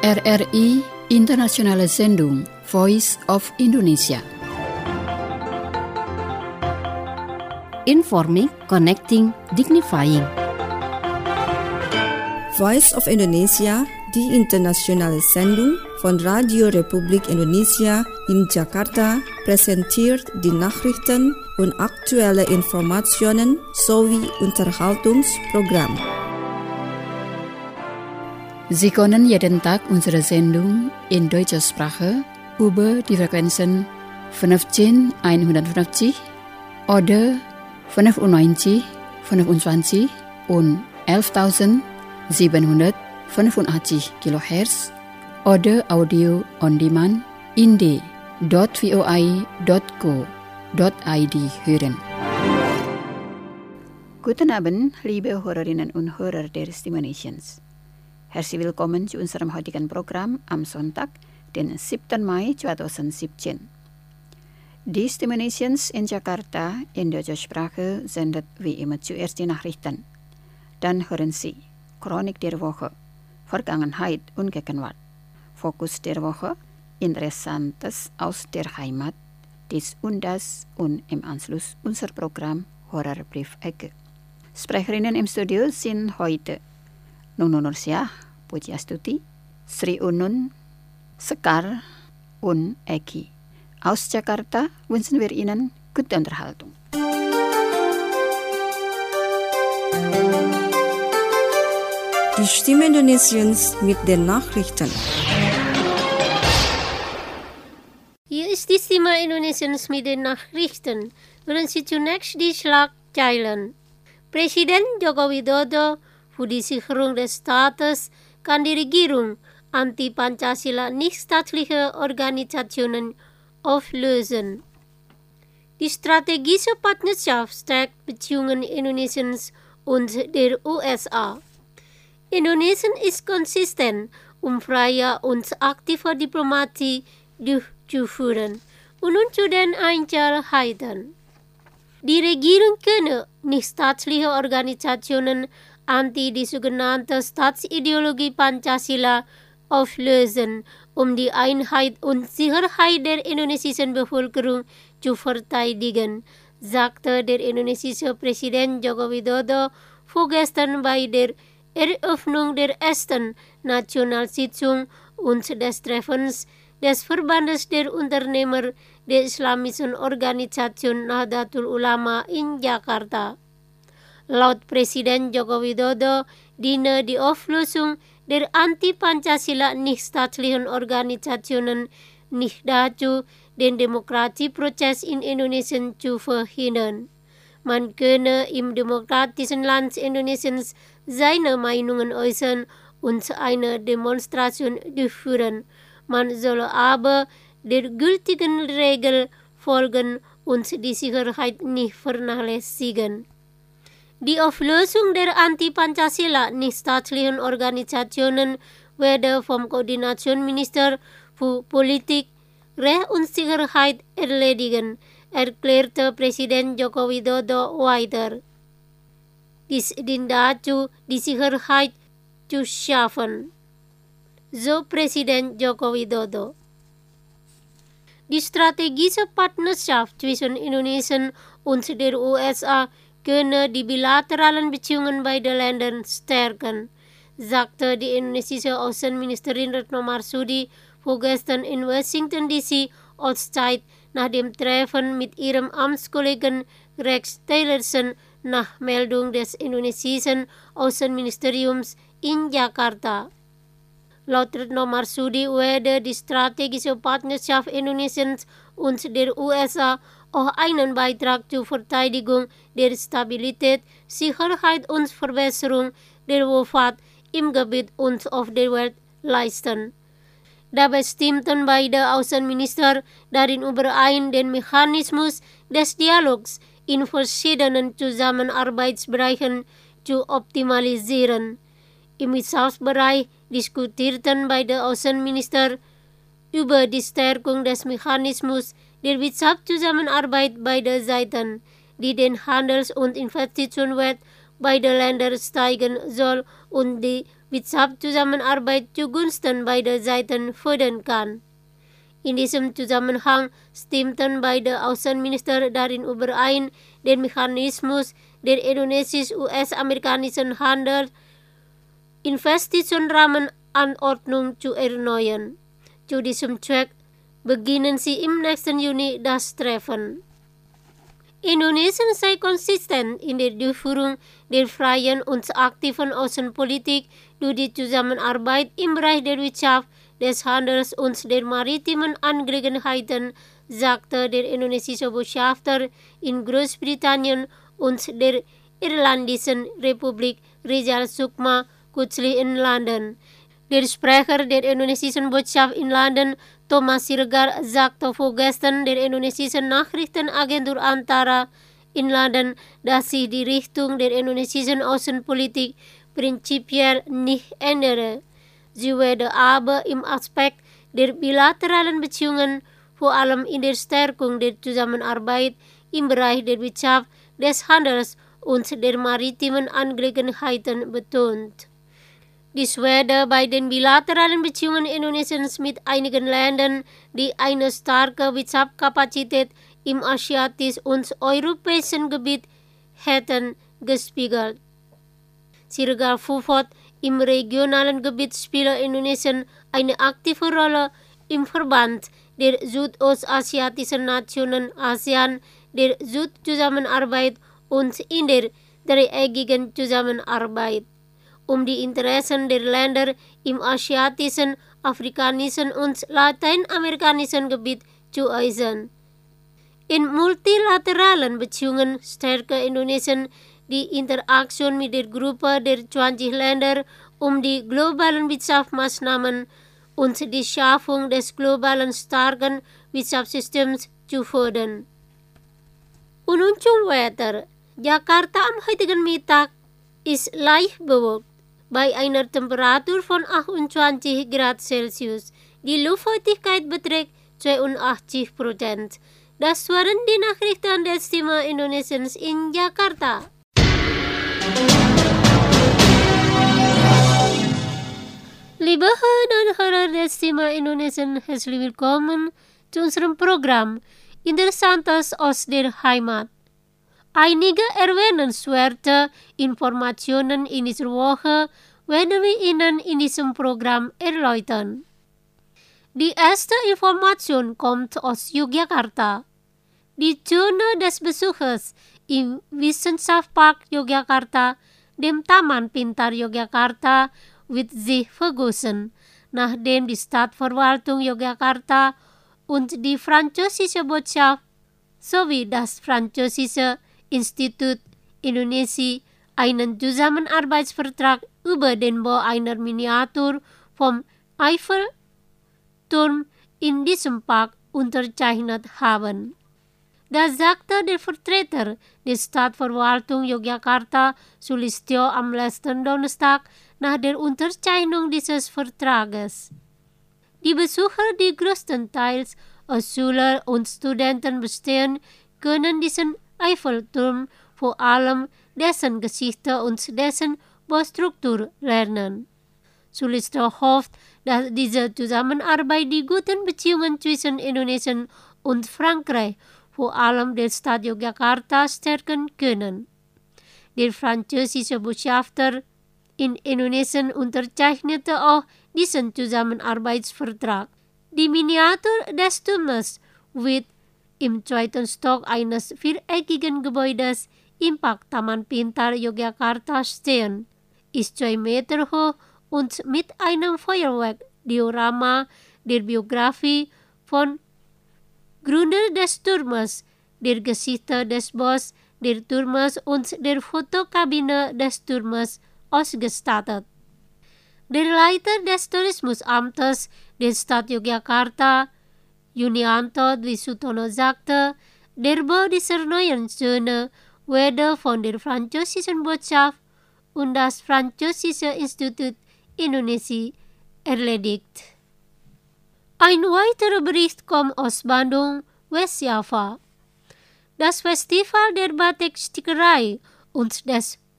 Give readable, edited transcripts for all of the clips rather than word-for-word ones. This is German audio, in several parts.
RRI Internationale Sendung Voice of Indonesia. Informing, connecting, dignifying. Voice of Indonesia, die internationale Sendung von Radio Republik Indonesia in Jakarta, präsentiert die Nachrichten und aktuelle Informationen sowie Unterhaltungsprogramm. Sie können jeden Tag unsere Sendung in deutscher Sprache über die Frequenzen 15150 oder 95, 25 und 11.785 kHz oder Audio on Demand in d.voi.co.id hören. Guten Abend, liebe Hörerinnen und Hörer der Stimulations. Herzlich willkommen zu unserem heutigen Programm am Sonntag, den 7. Mai 2017. Die Stimulations in Jakarta in deutscher Sprache sendet wie immer zuerst die Nachrichten. Dann hören Sie Chronik der Woche, Vergangenheit und Gegenwart, Fokus der Woche, Interessantes aus der Heimat, dies und das und im Anschluss unser Programm Horrorbriefecke. Sprecherinnen im Studio sind heute Nunu Nursyah, Pujiastuti, Sri Unun, Sekar und Eki. Aus Jakarta wünschen wir Ihnen gute Unterhaltung. Die Stimme Indonesiens mit den Nachrichten. Hier ist die Stimme Indonesiens mit den Nachrichten. Hören Sie zunächst die Schlagzeilen. Presiden Joko Widodo für die Sicherung des Staates kann die Regierung anti-Pancasila nichtstaatliche Organisationen auflösen. Die strategische Partnerschaft stärkt Beziehungen Indonesiens und der USA. Indonesien ist konsistent, freie und aktive Diplomatie durchzuführen. Und nun zu den Einzelheiten. Die Regierung könne nichtstaatliche Organisationen die sogenannte Staatsideologie Pancasila auflösen, die Einheit und Sicherheit der indonesischen Bevölkerung zu verteidigen, sagte der indonesische Präsident Joko Widodo vorgestern bei der Eröffnung der ersten Nationalsitzung und des Treffens des Verbandes der Unternehmer der islamischen Organisation Nahdlatul Ulama in Jakarta. Laut Presiden Joko Widodo diene die Auflösung der anti-Pancasila nichtstaatlichen Organisationen nicht dazu, den Demokratieprozess in Indonesien zu verhindern. Man könne im demokratischen Land Indonesiens seine Meinungen äußern und eine Demonstration durchführen. Man solle aber der gültigen Regel folgen und die Sicherheit nicht vernachlässigen. Die Auflösung der anti-Pancasila nichtstaatlichen Organisationen werde vom Koordinationsminister für Politik, Recht und Sicherheit erledigen, erklärte Präsident Joko Widodo weiter. Dies dient dazu, die Sicherheit zu schaffen, so Präsident Joko Widodo. Die strategische Partnerschaft zwischen Indonesien und der USA könne die bilateralen Beziehungen beider Länder stärken, sagte die indonesische Außenministerin Retno Marsudi vorgestern in Washington D.C. Ortszeit nach dem Treffen mit ihrem Amtskollegen Rex Tillerson nach Meldung des indonesischen Außenministeriums in Jakarta. Laut Retno Marsudi werde die strategische Partnerschaft Indonesiens und der USA auch einen Beitrag zur Verteidigung der Stabilität, Sicherheit und Verbesserung der Wohlfahrt im Gebiet und auf der Welt leisten. Dabei stimmten beide Außenminister darin überein, den Mechanismus des Dialogs in verschiedenen Zusammenarbeitsbereichen zu optimalisieren. Im Wirtschaftsbereich diskutierten beide Außenminister über die Stärkung des Mechanismus der Wirtschaftszusammenarbeit beider Seiten, die den Handels- und Investitionswert beide Länder steigen soll und die Wirtschaftszusammenarbeit zugunsten beider Seiten fördern kann. In diesem Zusammenhang stimmten beide Außenminister darin überein, den Mechanismus der indonesisch-US-amerikanischen Handel Investitionsrahmenanordnung zu erneuern. Zu diesem Zweck beginnen sie im nächsten Juni das Treffen. Indonesien sei konsistent in der Durchführung der freien und aktiven Außenpolitik durch die Zusammenarbeit im Bereich der Wirtschaft, des Handels und der maritimen Angelegenheiten, sagte der indonesische Botschafter in Großbritannien und der Irlandischen Republik Rizal Sukma kürzlich in London. Der Sprecher der indonesischen Botschaft in London, Thomas Siregar, sagte vorgestern der indonesischen Nachrichtenagentur Antara in London, dass sich die Richtung der indonesischen Außenpolitik prinzipiell nicht ändere. Sie werde aber im Aspekt der bilateralen Beziehungen, vor allem in der Stärkung der Zusammenarbeit im Bereich der Wirtschaft, des Handels und der maritimen Angelegenheiten betont. Dies werde bei den bilateralen Beziehungen Indonesiens mit einigen Ländern, die eine starke Wirtschaftskapazität im asiatischen und europäischen Gebiet hätten, gespiegelt. Siregar fuhr fort, im regionalen Gebiet spiele Indonesien eine aktive Rolle im Verband der südostasiatischen Nationen ASEAN, der Südzusammenarbeit und in der dreieckigen Zusammenarbeit, um die Interessen der Länder im asiatischen, afrikanischen und lateinamerikanischen Gebiet zu äußern. In multilateralen Beziehungen stärke Indonesien die Interaktion mit der Gruppe der 20 Länder, um die globalen Wirtschaftsmaßnahmen und die Schaffung des globalen starken Wirtschaftssystems zu fördern. Und nun zum Wetter. Jakarta am heutigen Mittag ist leicht bewölkt, bei einer Temperatur von 28 Grad Celsius. Die Luftfeuchtigkeit beträgt 82%. Das waren die Nachrichten der Stimme Indonesiens in Jakarta. Liebe Hörer und Hörer der Stimme Indonesien, herzlich willkommen zu unserem Programm Interessantes aus der Heimat. Einige erwähnenswerte Informationen in dieser Woche werden wir Ihnen in diesem Programm erläutern. Die erste Information kommt aus Yogyakarta. Die Zone des Besuchers im Wissenschaftspark Yogyakarta, dem Taman Pintar Yogyakarta, wird sich vergossen, nachdem die Stadtverwaltung Yogyakarta und die französische Botschaft sowie das französische Institut Indonesia einen Zusammenarbeitsvertrag über den Bau einer Miniatur vom Eiffelturm in diesem Park unterzeichnet haben. Das sagte der Vertreter der Stadtverwaltung Yogyakarta, Sulistyo, am letzten Donnerstag nach der Unterzeichnung dieses Vertrages. Die Besucher, die größtenteils aus Schülern und Studenten bestehen, können diesen Eiffelturm, vor allem dessen Geschichte und dessen Baustruktur lernen. Sulistyo hofft, dass diese Zusammenarbeit die guten Beziehungen zwischen Indonesien und Frankreich, vor allem der Stadt Yogyakarta, stärken können. Der französische Botschafter in Indonesien unterzeichnete auch diesen Zusammenarbeitsvertrag. Die Miniatur des Turmes wird im zweiten Stock eines viereckigen Gebäudes im Park Taman Pintar Yogyakarta stehen, ist 2 Meter hoch und mit einem Feuerwerk-Diorama der Biografie von Gründer des Turmes, der Geschichte des Baus der Turmes und der Fotokabine des Turmes ausgestattet. Der Leiter des Tourismusamtes der Stadt Yogyakarta, Yunianto Dwi Sutono, sagte, der Bau dieser neuen Zone werde von der französischen Botschaft und das französische Institut Indonesia erledigt. Ein weiterer Bericht kommt aus Bandung, Westjava. Das Festival der Batik-Stickerei und des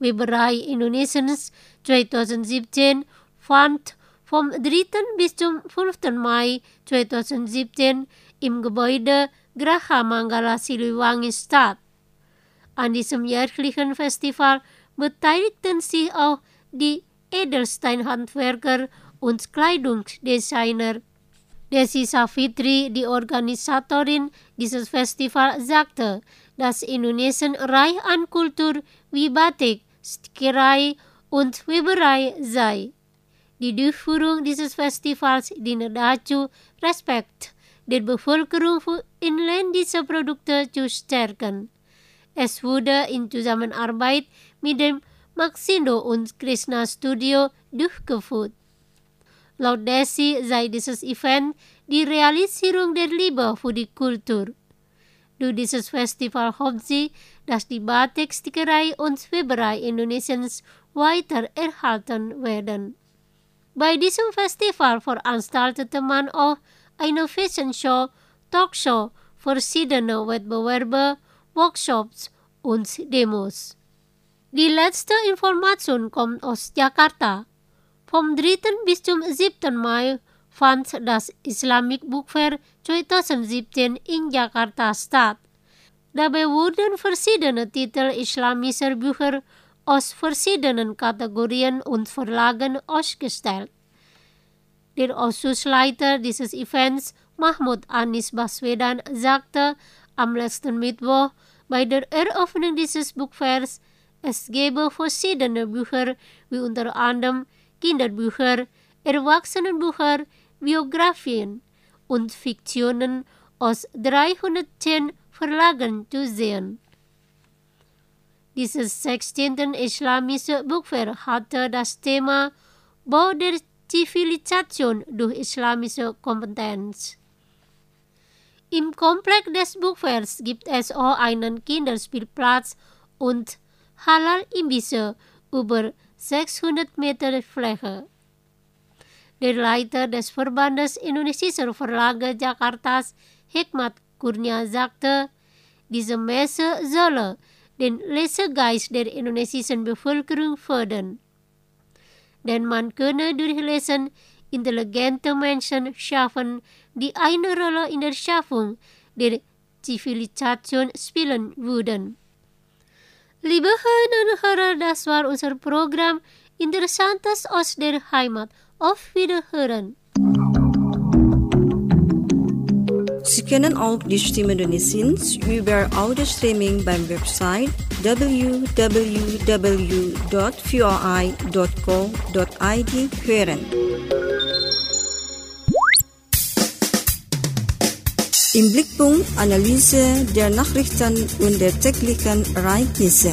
Weberei Indonesiens 2017 fand vom 3. bis zum 5. Mai 2017 im Gebäude Graha Manggala Siliwangi statt. An diesem jährlichen Festival beteiligten sich auch die Edelsteinhandwerker und Kleidungsdesigner. Desi Savitri, die Organisatorin dieses Festivals, sagte, dass Indonesien reich an Kultur wie Batik, Stickerei und Weberei sei. Die Durchführung dieses Festivals diene dazu, Respekt der Bevölkerung für inländische Produkte zu stärken. Es wurde in Zusammenarbeit mit dem Maxindo und Krishna Studio durchgeführt. Laut Desi sei dieses Event die Realisierung der Liebe für die Kultur. Durch dieses Festival hofft sie, dass die Batik, Stickerei und Weberei Indonesiens weiter erhalten werden. Bei diesem Festival veranstaltete man auch eine Fashion Show, Talkshow, verschiedene Wettbewerbe, Workshops und Demos. Die letzte Information kommt aus Jakarta. Vom 3. bis zum 7. Mai fand das Islamic Book Fair 2017 in Jakarta statt. Dabei wurden verschiedene Titel islamischer Bücher aus verschiedenen Kategorien und Verlagen ausgestellt. Der Ausschussleiter dieses Events, Mahmud Anis Baswedan, sagte am letzten Mittwoch bei der Eröffnung dieses Buchfairs, es gebe verschiedene Bücher wie unter anderem Kinderbücher, Erwachsenenbücher, Biografien und Fiktionen aus 310 Verlagen zu sehen. Dieses 16. Islamische Buchfair hatte das Thema Bau der Zivilisation durch islamische Kompetenz. Im Komplex des Buchfairs gibt es auch einen Kinderspielplatz und Halal-Imbisse über 600 Meter Fläche. Der Leiter des Verbandes Indonesischer Verlage Jakartas, Hikmat Kurnia, sagte, diese Messe solle den Lesegeist der indonesischen Bevölkerung fördern. Denn man könne durch Lesen intelligente Menschen schaffen, die eine Rolle in der Schaffung der Zivilisation spielen würden. Liebe Hörerinnen und Hörer, das war unser Programm Interessantes aus der Heimat. Auf Wiederhören! Sie können auch die Stimme Indonesiens über Audio-Streaming beim Website www.voi.co.id hören. Im Blickpunkt Analyse der Nachrichten und der täglichen Ereignisse.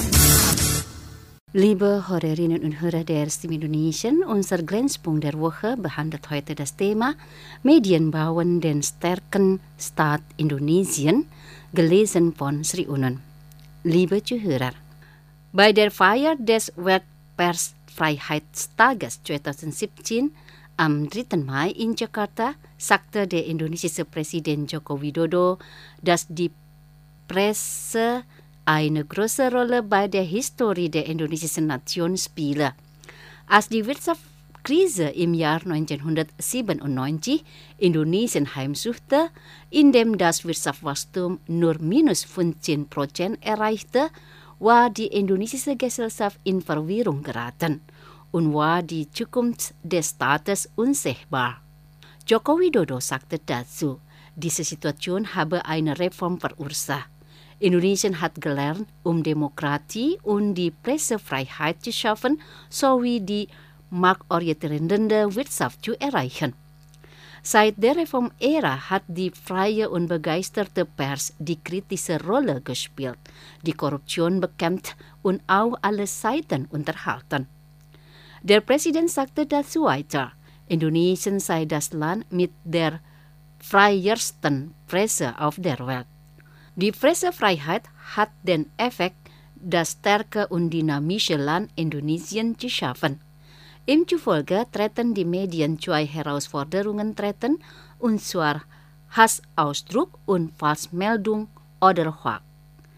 Liebe Hörerinnen und Hörer der Stimme Indonesien, unser Grenzpunkt der Woche behandelt heute das Thema Medien bauen den starken Staat Indonesien, gelesen von Sri Unon. Liebe Zuhörer, bei der Feier des Weltpressfreiheitstages 2017 am 3. Mai in Jakarta sagte der indonesische Präsident Joko Widodo, dass die Presse eine große Rolle bei der Historie der indonesischen Nation spiele. Als die Wirtschaftskrise im Jahr 1997 Indonesien heimsuchte, in dem das Wirtschaftswachstum nur minus 15% erreichte, war die indonesische Gesellschaft in Verwirrung geraten und war die Zukunft des Staates unsichtbar. Joko Widodo sagte dazu, diese Situation habe eine Reform verursacht. Indonesien hat gelernt, Demokratie und die Pressefreiheit zu schaffen, sowie die marktorientierende Wirtschaft zu erreichen. Seit der Reformära hat die freie und begeisterte Pers die kritische Rolle gespielt, die Korruption bekämpft und auch alle Seiten unterhalten. Der Präsident sagte dazu weiter, Indonesien sei das Land mit der freiesten Presse auf der Welt. Die Pressefreiheit hat den Effekt, das starke und dynamische Land Indonesien zu schaffen. Ihm zufolge treten die Medien zwei Herausforderungen treten, und zwar Hassausdruck und Falschmeldung oder Hoax.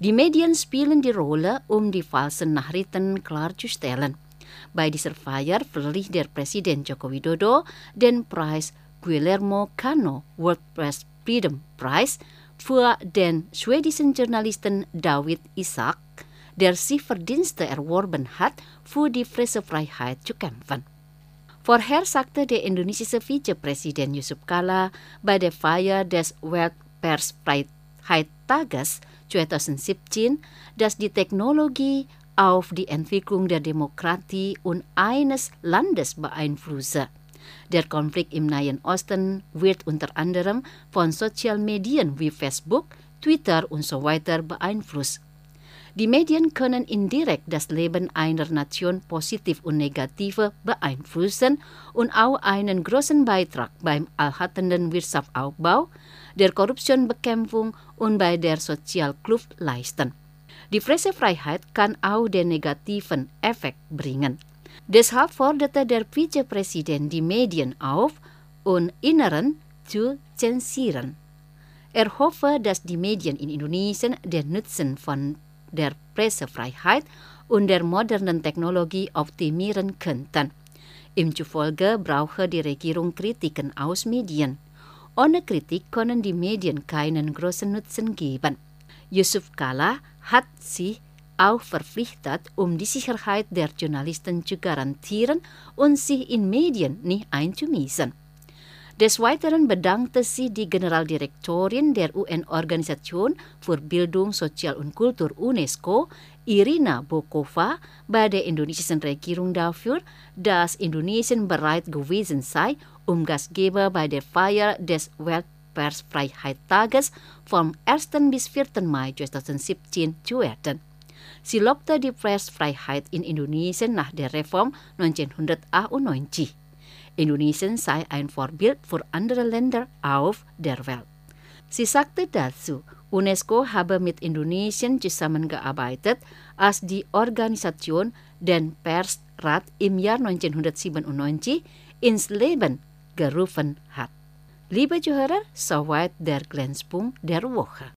Die Medien spelen die Rolle die false Nachrichten klarzustellen. Bei dieser Feier verlieh der Präsident Joko Widodo den Preis Guillermo Cano World Press Freedom Prize für den schwedischen Journalisten David Isaac, der sich Verdienste erworben hat, für die Pressefreiheit zu kämpfen. Vorher sagte der indonesische Vizepräsident Yusuf Kala bei der Feier des Weltpressfreiheitstages 2017, dass die Technologie auf die Entwicklung der Demokratie und eines Landes beeinflusse. Der Konflikt im Nahen Osten wird unter anderem von Sozialmedien wie Facebook, Twitter und so weiter beeinflusst. Die Medien können indirekt das Leben einer Nation positiv und negativ beeinflussen und auch einen großen Beitrag beim allumfassenden Wirtschaftsaufbau, der Korruptionsbekämpfung und bei der Sozialkluft leisten. Die Pressefreiheit kann auch den negativen Effekt bringen. Deshalb forderte der Vizepräsident die Medien auf, und Inneren zu zensieren. Er hoffe, dass die Medien in Indonesien den Nutzen von der Pressefreiheit und der modernen Technologie optimieren könnten. Ihm zufolge brauche die Regierung Kritiken aus Medien. Ohne Kritik können die Medien keinen großen Nutzen geben. Yusuf Kala hat sich auch verpflichtet, die Sicherheit der Journalisten zu garantieren und sich in Medien nicht einzumischen. Des Weiteren bedankte sie die Generaldirektorin der UN-Organisation für Bildung, Sozial und Kultur UNESCO, Irina Bokova, bei der indonesischen Regierung dafür, dass Indonesien bereit gewesen sei, Gastgeber bei der Feier des Weltpressfreiheitstages vom 1. bis 4. Mai 2017 zu werden. Sie lobte die Pressfreiheit in Indonesien nach der Reform 1998. Indonesien sei ein Vorbild für andere Länder auf der Welt. Sie sagte dazu, UNESCO habe mit Indonesien zusammengearbeitet, als die Organisation den Persrat im Jahr 1997 ins Leben gerufen hat. Liebe Zuhörer, soweit der Glanzpunkt der Woche.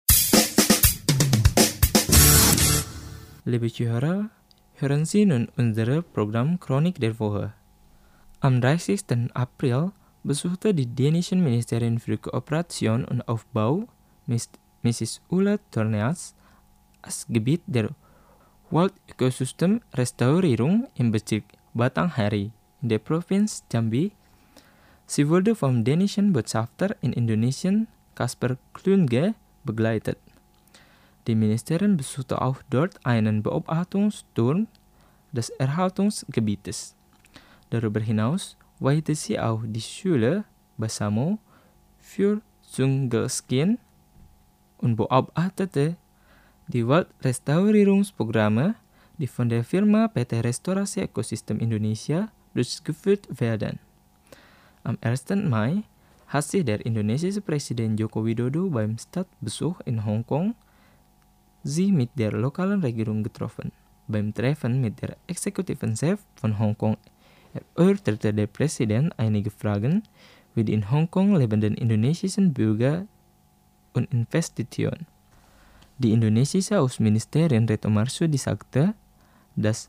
Liebe Zuhörer, hören Sie nun unser Programm Chronik der Woche. Am 30. April besuchte die dänischen Ministerin für Kooperation und Aufbau, Mrs. Ulla Tornaas, das Gebiet der Waldökosystem-Restaurierung im Bezirk Batanghari in der Provinz Jambi. Sie wurde vom dänischen Botschafter in Indonesien, Kasper Klunge, begleitet. Die Ministerin besuchte auch dort einen Beobachtungsturm des Erhaltungsgebietes. Darüber hinaus weihte sie auch die Schule Basamo für Dschungelskiën und beobachtete die Waldrestaurierungsprogramme, die von der Firma PT Restorasi Ekosistem Indonesia durchgeführt werden. Am 1. Mai hat sich der indonesische Präsident Joko Widodo beim Staatsbesuch in Hongkong sie mit der lokalen Regierung getroffen. Beim Treffen mit der exekutiven Chef von Hongkong erörterte der Präsident einige Fragen wie die in Hongkong lebenden indonesischen Bürger und Investitionen. Die indonesische Außenministerin Retno Marsudi sagte, dass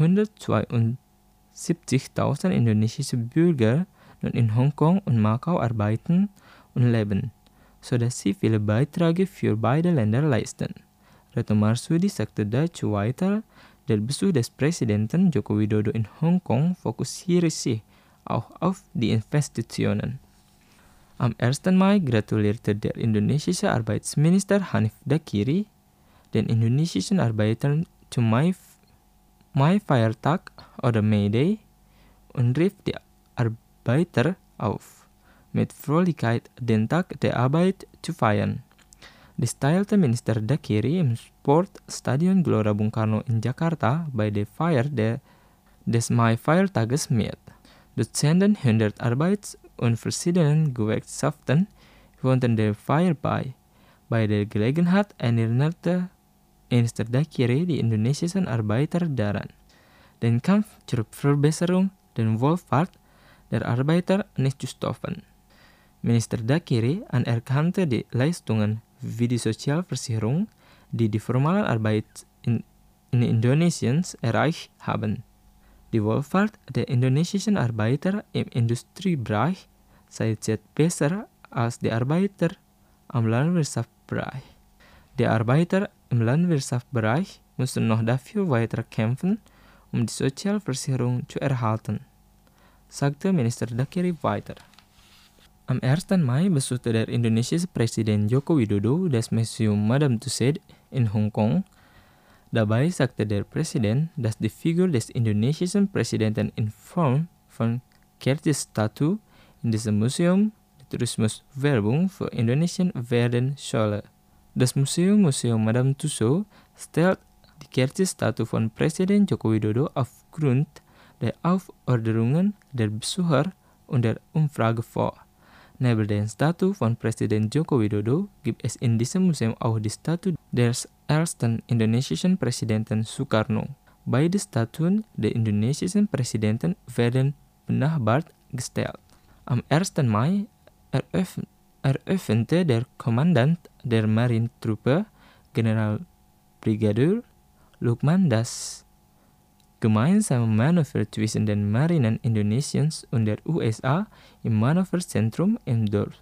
172.000 indonesische Bürger nun in Hongkong und Macau arbeiten und leben, sodass sie viele Beiträge für beide Länder leisten. Retno Marsudi sagte dazu weiter, der Besuch des Präsidenten Joko Widodo in Hongkong fokussiere sich auch auf die Investitionen. Am 1. Mai gratulierte der indonesische Arbeitsminister Hanif Dakiri den indonesischen Arbeitern zum Mai-Feiertag oder May Day und rief die Arbeiter auf, mit Fröhlichkeit den Tag der Arbeit zu feiern. Dies teilte Minister Dakiri im Sportstadion Gelora Bung Karno in Jakarta bei der Feier des Mai-Feiertages mit. Dutzenden 100 Arbeits- und verschiedenen Gewerkschaften wohnten der Feier bei. Bei der Gelegenheit erinnerte Minister Dakiri die indonesischen Arbeiter daran, den Kampf zur Verbesserung der Wohlfahrt der Arbeiter nicht zu stoppen. Minister Dakiri anerkannte die Leistungen wie die Sozialversicherung, die die formale Arbeit in Indonesiens erreicht haben. Die Wohlfahrt der indonesischen Arbeiter im Industriebereich sei jetzt besser als die Arbeiter am Landwirtschaftsbereich. Die Arbeiter im Landwirtschaftsbereich müssen noch dafür weiter kämpfen, um die Sozialversicherung zu erhalten, sagte Minister Dakiri weiter. Am 1. Mai besuchte der indonesische Präsident Joko Widodo das Museum Madame Tussauds in Hongkong. Dabei sagte der Präsident, dass die Figur des indonesischen Präsidenten in Form von Kertis-Statue in diesem Museum die Tourismuswerbung für Indonesien werden solle. Das Museum Madame Tussauds stellt die Kertis-Statue von Präsident Joko Widodo aufgrund der Aufforderungen der Besucher und der Umfrage vor. Neben der Statue von Präsident Joko Widodo gibt es in diesem Museum auch die Statue des ersten indonesischen Präsidenten Sukarno. Beide Statuen der indonesischen Präsidenten werden benachbart gestellt. Am 1. Mai eröffnete der Kommandant der Marinetruppe, Generalbrigadir Lukman, das gemeinsame Manöver zwischen den Marinen Indonesiens und der USA im Manöverzentrum im Dorf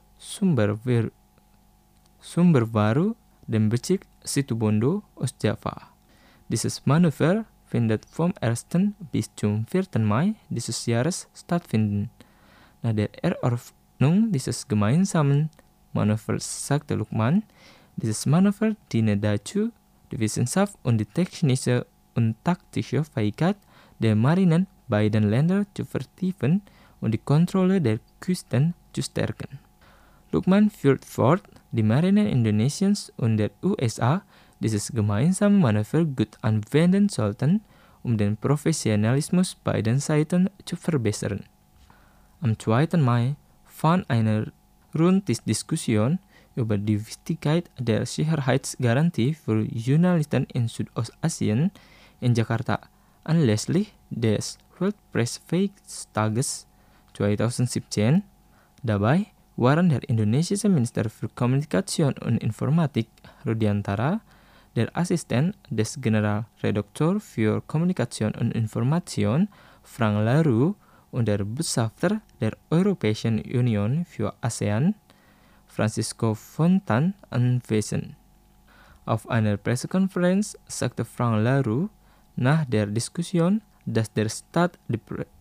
Sumberwaru, dem Bezirk Situbondo, Ostjava. Dieses Manöver findet vom 1. bis zum 4. Mai dieses Jahres stattfinden. Nach der Eröffnung dieses gemeinsamen Manövers sagte Lukman, dieses Manöver diene dazu, die Wissenschaft und die technische und taktische Fähigkeit der Marinen beider Länder zu vertiefen und die Kontrolle der Küsten zu stärken. Lukman führt fort, die Marinen Indonesiens und der USA dieses gemeinsame Manöver gut anwenden sollten, um den Professionalismus beider Seiten zu verbessern. Am 2. Mai fand eine Rundtischdiskussion über die Wichtigkeit der Sicherheitsgarantie für Journalisten in Südostasien in Jakarta anlässlich des Weltpressfähigtages 2017. Dabei waren der indonesische Minister für Kommunikation und Informatik Rudiantara, der Assistent des Generalredakteurs für Kommunikation und Information Frank Laru und der Botschafter der Europäischen Union für ASEAN Francisco Fontan anwesend. Auf einer Pressekonferenz sagte Frank Laru nach der Diskussion, dass der Staat die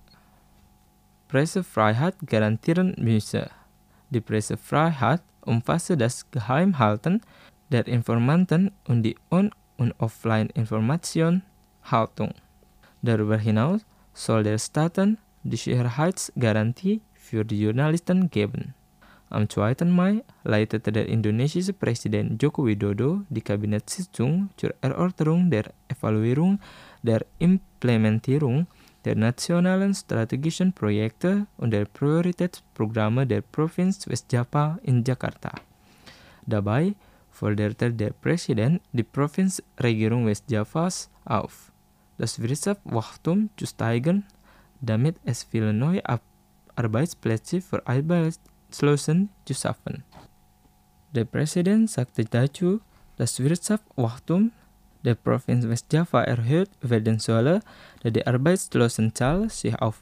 Pressefreiheit garantieren müsse. Die Pressefreiheit umfasse das Geheimhalten der Informanten und die On- und Offline-Informationshaltung. Darüber hinaus soll der Staat die Sicherheitsgarantie für die Journalisten geben. Am 2. Mai leitete der indonesische Präsident Joko Widodo die Kabinettssitzung zur Erörterung der Evaluierung der Implementierung der nationalen strategischen Projekte und der Prioritätsprogramme der Provinz Westjava in Jakarta. Dabei forderte der Präsident die Provinzregierung Westjavas auf, das Wirtschaftswachstum zu steigern, damit es viele neue Arbeitsplätze für Arbeitslose zu schaffen. Der Präsident sagte dazu, dass Wirtschaftswachstum der Provinz Westjava erhöht werden solle, da die Arbeitslosenzahl sich auf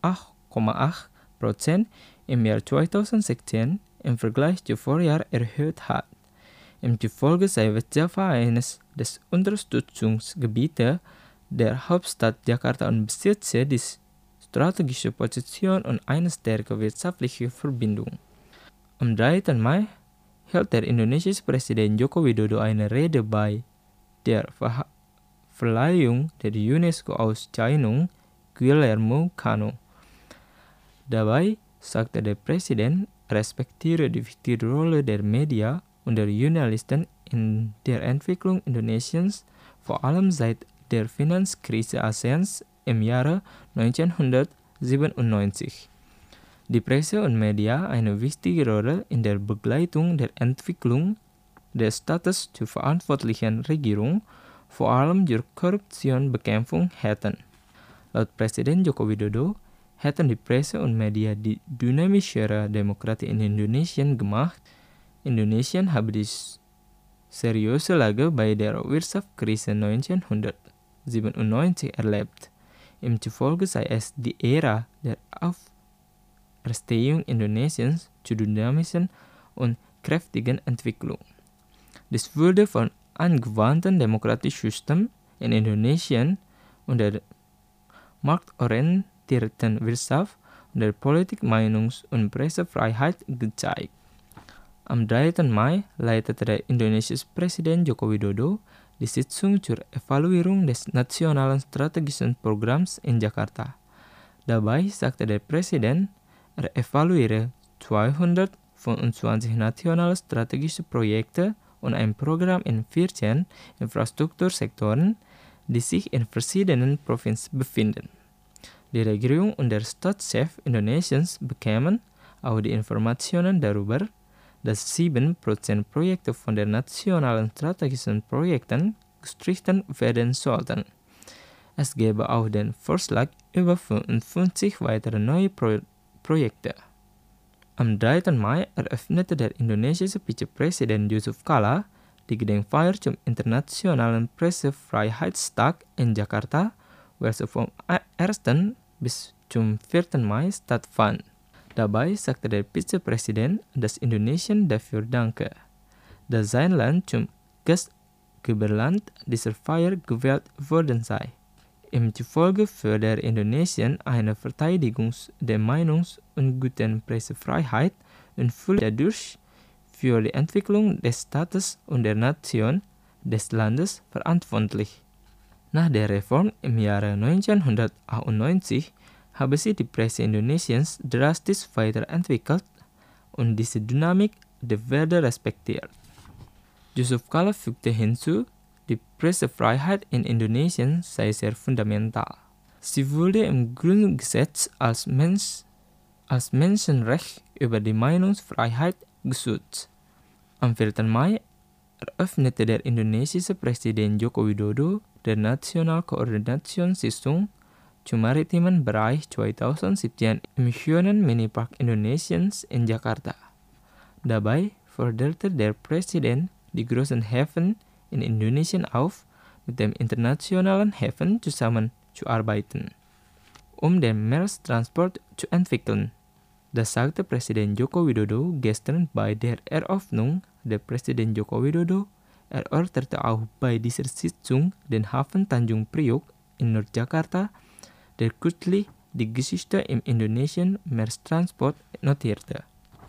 8,8% im Jahr 2016 im Vergleich zu Vorjahr erhöht hat. Demzufolge sei Westjava eines der Unterstützungsgebiete der Hauptstadt Jakarta und besitze die strategische Position und eine stärkere wirtschaftliche Verbindung. Am 3. Mai hält der indonesische Präsident Joko Widodo eine Rede bei der Verleihung der UNESCO-Auszeichnung Guillermo Cano. Dabei sagte der Präsident, respektiere die wichtige Rolle der Media und der Journalisten in der Entwicklung Indonesiens, vor allem seit der Finanzkrise Asiens im Jahre 1997. Die Presse und Media eine wichtige Rolle in der Begleitung der Entwicklung des Staates zur verantwortlichen Regierung, vor allem durch Korruptionbekämpfung hätten. Laut Präsident Joko Widodo hätten die Presse und Media die dynamischere Demokratie in Indonesien gemacht. Indonesien habe die seriöse Lage bei der Wirtschaftskrise 1997 erlebt. Ihm zufolge sei es die Ära der Auferstehung Indonesiens zur dynamischen und kräftigen Entwicklung. Dies wurde von angewandten demokratischen System in Indonesien und der marktorientierten Wirtschaft und der Politik Meinungs- und Pressefreiheit gezeigt. Am 3. Mai leitete der indonesische Präsident Joko Widodo die Sitzung zur Evaluierung des nationalen strategischen Programms in Jakarta. Dabei sagte der Präsident, er evaluiere 225 nationale strategische Projekte und ein Programm in 14 Infrastruktursektoren, die sich in verschiedenen Provinzen befinden. Die Regierung und der Staatschef Indonesiens bekamen auch die Informationen darüber, dass 7% Projekte von den nationalen strategischen Projekten gestrichen werden sollten. Es gäbe auch den Vorschlag über 55 weitere neue Projekte. Am 3. Mai eröffnete der indonesische Vizepräsident Yusuf Kala die Gedenkfeier zum Internationalen Pressefreiheitstag in Jakarta, welche vom 1. bis zum 4. Mai stattfand. Dabei sagte der Vizepräsident, dass Indonesien dafür danke, dass sein Land zum Gastgeberland dieser Feier gewählt worden sei. Ihm zufolge fördert Indonesien eine Verteidigung der Meinungs- und guten Pressefreiheit und fühlt dadurch für die Entwicklung des Staates und der Nation des Landes verantwortlich. Nach der Reform im Jahre 1998 habe sich die Presse Indonesiens drastisch weiterentwickelt und diese Dynamik werde respektiert. Yusuf Kala fügte hinzu, die Pressefreiheit in Indonesien sei sehr fundamental. Sie wurde im Grundgesetz als Menschenrecht über die Meinungsfreiheit geschützt. Am 4. Mai eröffnete der indonesische Präsident Joko Widodo der Nationalkoordinationssitzung zum maritimen Bereich 2017 im schönen Minipark Indonesiens in Jakarta. Dabei forderte der Präsident die großen Häfen in Indonesien auf, mit dem internationalen Häfen zusammenzuarbeiten, um den Meerestransport zu entwickeln. Das sagte Präsident Joko Widodo gestern bei der Eröffnung. Der Präsident Joko Widodo erörterte auch bei dieser Sitzung den Hafen Tanjung Priok in Nordjakarta, der kürzlich die Geschichte im indonesischen Meerestransport notierte.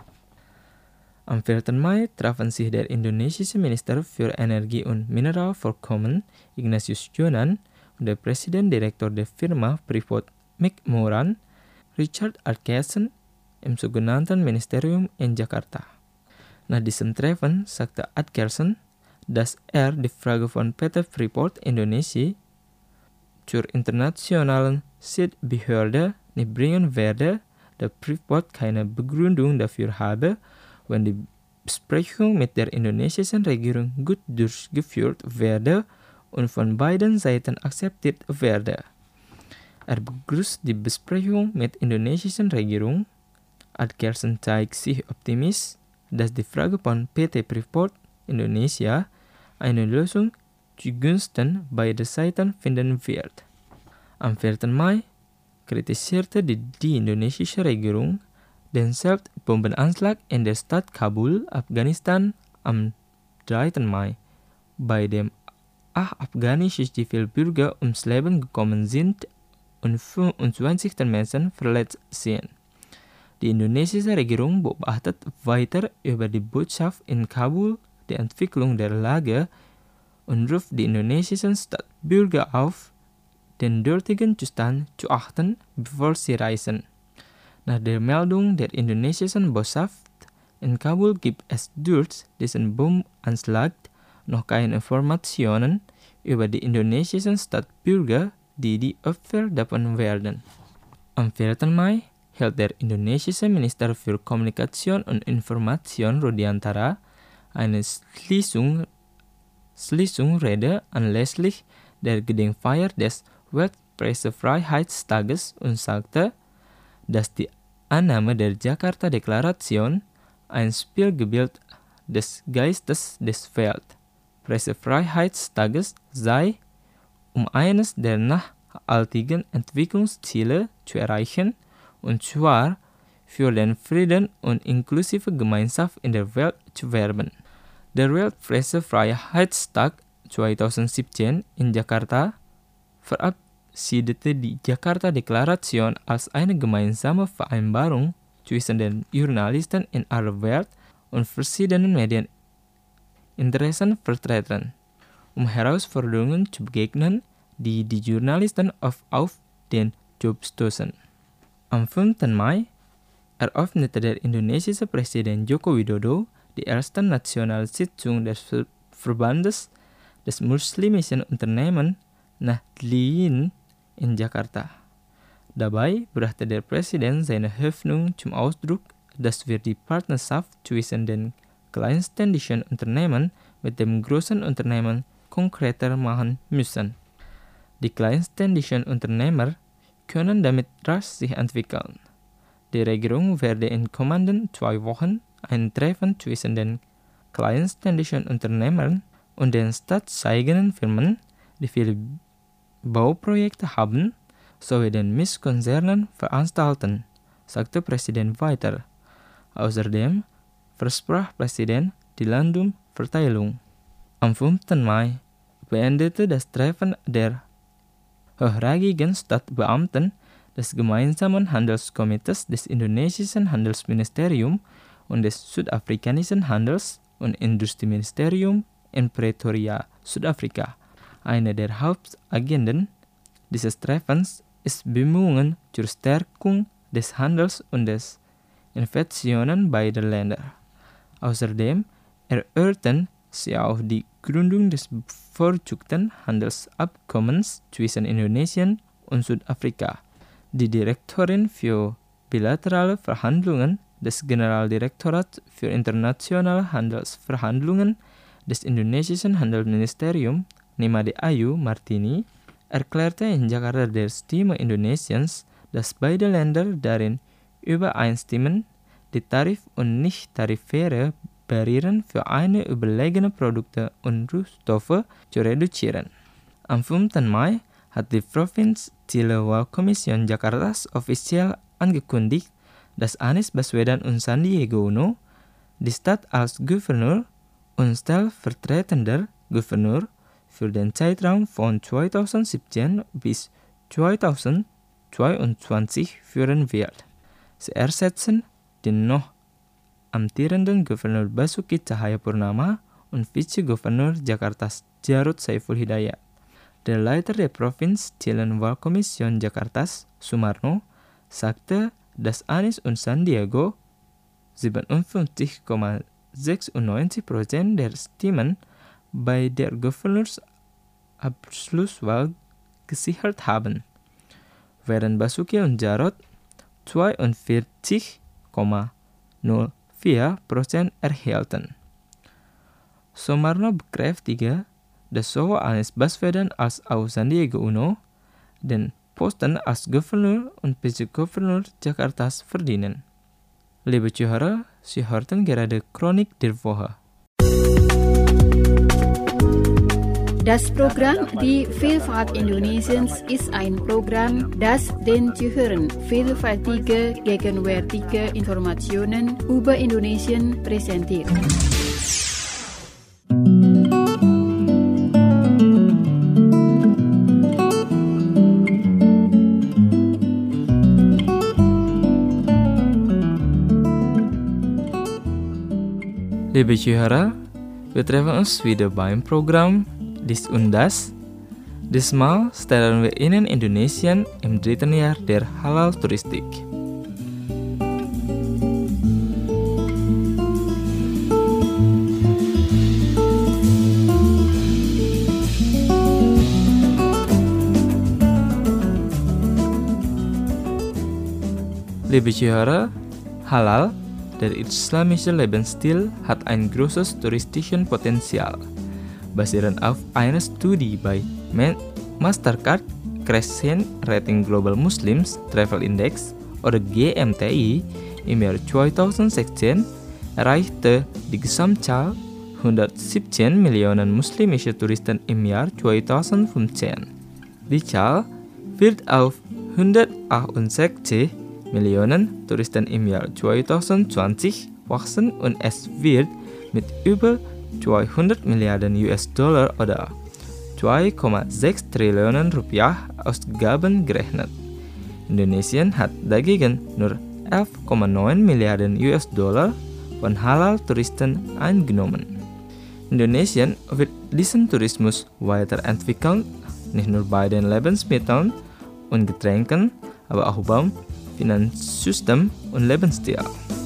Am 4. Mai trafen sich der indonesische Minister für Energie und Mineralvorkommen Ignatius Jonan und der Präsident-Direktor der Firma Freeport McMoran, Richard Adkerson, im sogenannten Ministerium in Jakarta. Nach diesem Treffen sagte Adkerson, dass er die Frage von PT Freeport Indonesia zur internationalen Behörde nicht bringen werde, da Freeport keine Begründung dafür habe, wenn die Besprechung mit der indonesischen Regierung gut durchgeführt werde und von beiden Seiten akzeptiert werde. Er begrüßt die Besprechung mit der indonesischen Regierung. Adkerson zeigt sich optimistisch, dass die Frage von PT Freeport Indonesia eine Lösung zugunsten beider Seiten finden wird. Am 4. Mai kritisierte die indonesische Regierung den Selbstbombenanschlag in der Stadt Kabul, Afghanistan am 3. Mai, bei dem 8 afghanische Zivilbürger ums Leben gekommen sind und 25 Menschen verletzt sind. Die indonesische Regierung beobachtet weiter über die Botschaft in Kabul die Entwicklung der Lage und ruft die indonesischen Staatsbürger auf, den dortigen Zustand zu achten, bevor sie reisen. Nach der Meldung der indonesischen Botschaft in Kabul gibt es durch diesen Bombenanschlag noch keine Informationen über die indonesischen Staatsbürger, die Opfer davon werden. Am 4. Mai hält der indonesische Minister für Kommunikation und Information Rudiantara eine Schließungsrede anlässlich der Gedenkfeier des Weltpressefreiheitstages und sagte, dass die Annahme der Jakarta-Deklaration ein Spiegelbild des Geistes des Welt Pressefreiheitstages sei, eines der nachhaltigen Entwicklungsziele zu erreichen, und zwar für den Frieden und inklusive Gemeinschaft in der Welt zu werben. Der Weltpressefreiheitstag 2017 in Jakarta verabschiedete die Jakarta-Deklaration als eine gemeinsame Vereinbarung zwischen den Journalisten in aller Welt und verschiedenen Medieninteressen vertreten, Herausforderungen zu begegnen, die die Journalisten oft auf den Job stoßen. Am 5. Mai eröffnete der indonesische Präsident Joko Widodo die erste Nationalsitzung des Verbandes des muslimischen Unternehmen Nahdliyin in Jakarta. Dabei brachte der Präsident seine Hoffnung zum Ausdruck, dass wir die Partnerschaft zwischen den kleinständischen Unternehmen mit dem großen Unternehmen konkreter machen müssen. Die kleinständischen Unternehmer können damit rasch sich entwickeln. Die Regierung werde in kommenden 2 Wochen ein Treffen zwischen den kleinständischen Unternehmern und den staatseigenen Firmen, die viele Bauprojekte haben, sowie den Mischkonzernen veranstalten, sagte Präsident weiter. Außerdem versprach Präsident die Landumverteilung. Am 5. Mai beendete das Treffen der hochrangigen Staatsbeamten des gemeinsamen Handelskomitees des indonesischen Handelsministeriums und des südafrikanischen Handels- und Industrieministeriums in Pretoria, Südafrika. Eine der Hauptagenden dieses Treffens ist Bemühungen zur Stärkung des Handels und des Investitionen beider Länder. Außerdem erörterten sie auch die Gründung des bevorzugten Handelsabkommens zwischen Indonesien und Südafrika. Die Direktorin für bilaterale Verhandlungen des Generaldirektorats für internationale Handelsverhandlungen des indonesischen Handelsministeriums, Nimade Ayu Martini, erklärte in Jakarta der Stimme Indonesiens, dass beide Länder darin übereinstimmen, die Tarif- und nicht-tarifäre Barrieren für eine überlegene Produkte und Rohstoffe zu reduzieren. Am 5. Mai hat die Provinz-Zielewahlkommission Jakartas offiziell angekündigt, dass Anies Baswedan und Sandiaga Uno die Stadt als Gouverneur und stellvertretender Gouverneur für den Zeitraum von 2017 bis 2022 führen wird. Sie ersetzen den noch amtierenden Gouverneur Basuki Cahayapurnama und Vize-Gouverneur Jakartas Jarod Saiful Hidayat. Der Leiter der Provinz-Zielwahlkommission Jakartas, Sumarno, sagte, dass Anies und Sandiaga 57,96% der Stimmen bei der Gouverneursabschlusswahl gesichert haben, während Basuki und Jarod 42,04% erhielten. Sumarno bekräftigte, dass sowohl Anies Baswedan als auch Sandiaga Uno den Posten als Gouverneur und Vize-Gouverneur Jakartas verdienen. Liebe Zuhörer, Sie hörten gerade Chronik der Woche. Das Programm Die Vielfalt Indonesiens ist ein Programm, das den Zuhörern vielfältige, gegenwärtige Informationen über Indonesien präsentiert. Liebe Zuhörer, wir treffen uns wieder beim Programm Dies und Das. Diesmal stellen wir Ihnen Indonesien im 3. Jahr der Halal-Touristik. Liebe Zuhörer, Halal, der islamische Lebensstil, hat ein großes touristisches Potenzial. Basierend auf einer Studie bei Mastercard Crescent Rating Global Muslims Travel Index oder GMTI im Jahr 2016 erreichte die Gesamtzahl 117 Millionen muslimische Touristen im Jahr 2015. Die Zahl wird auf 168 Millionen Touristen im Jahr 2020 wachsen und es wird mit über 200 Milliarden US-Dollar oder 2,6 Trillionen Rupiah Ausgaben gerechnet. Indonesien hat dagegen nur 11,9 Milliarden US-Dollar von Halal-Touristen eingenommen. Indonesien wird diesen Tourismus weiterentwickeln, nicht nur bei den Lebensmitteln und Getränken, aber auch beim Finanzsystem und Lebensstil.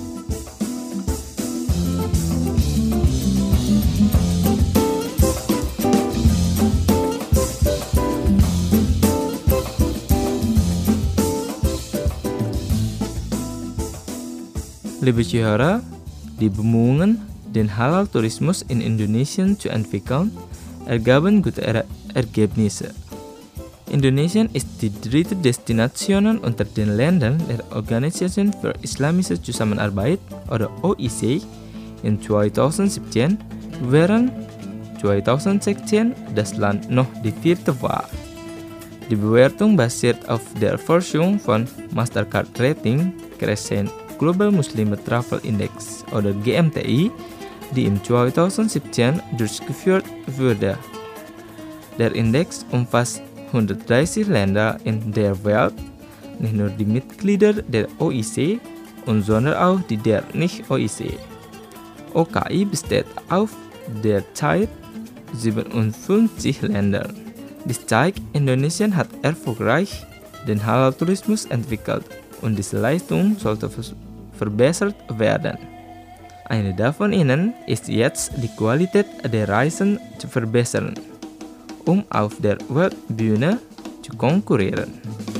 Liebe Zuhörer, die Bemühungen, den Halal-Tourismus in Indonesien zu entwickeln, ergaben gute Ergebnisse. Indonesien ist die dritte Destination unter den Ländern der Organisation für Islamische Zusammenarbeit oder OIC in 2017, während 2016 das Land noch die vierte war. Die Bewertung basiert auf der Forschung von Mastercard Rating Crescent Global Muslim Travel Index oder GMTI, die im 2017 durchgeführt wurde. Der Index umfasst 130 Länder in der Welt, nicht nur die Mitglieder der OIC, sondern auch die der Nicht-OIC. OKI besteht auf derzeit 57 Ländern. Dies zeigt, Indonesien hat erfolgreich den Halal-Tourismus entwickelt und diese Leistung sollte verbessert werden. Eine davon ist jetzt die Qualität der Reisen zu verbessern, um auf der Weltbühne zu konkurrieren.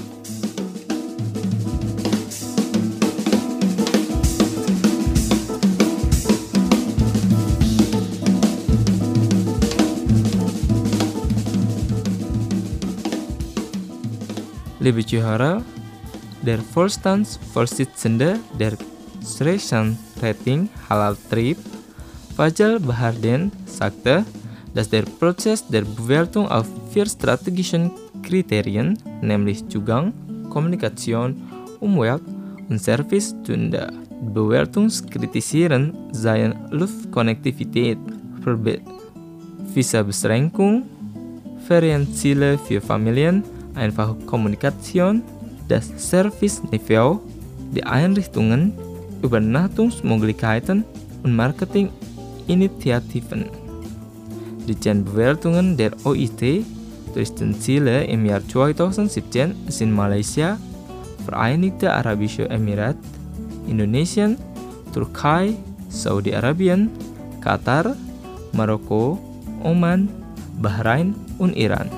Liebe Zuhörer, der Vorstandsvorsitzende der Crescent Rating Halal Trip, Fajal Baharden, sagte, dass der Prozess der Bewertung auf 4 strategischen Kriterien, nämlich Zugang, Kommunikation, Umwelt und Service stünde. Die Bewertungskriterien seien Luftkonnektivität, Visabeschränkung, Ferienziele für Familien, einfache Kommunikation, das Serviceniveau, die Einrichtungen, Übernachtungsmöglichkeiten und Marketinginitiativen. Die 10 Bewertungen der OIT Touristenziele im Jahr 2017 sind Malaysia, Vereinigte Arabische Emirate, Indonesien, Türkei, Saudi-Arabien, Katar, Marokko, Oman, Bahrain und Iran.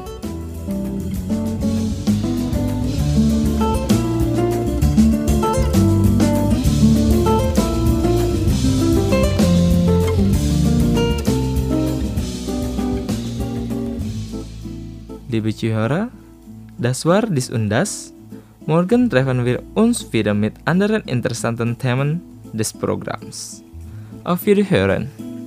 Liebe Zuhörer, das war dies und das. Morgen treffen wir uns wieder mit anderen interessanten Themen des Programms. Auf Wiederhören!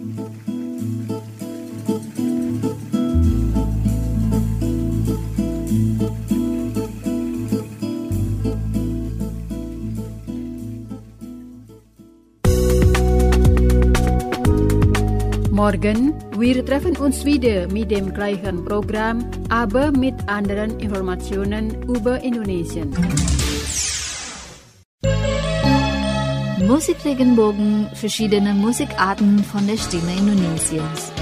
Morgen, wir treffen uns wieder mit dem gleichen Programm, aber mit anderen Informationen über Indonesien. Musikregenbogen, verschiedene Musikarten von der Stimme Indonesiens.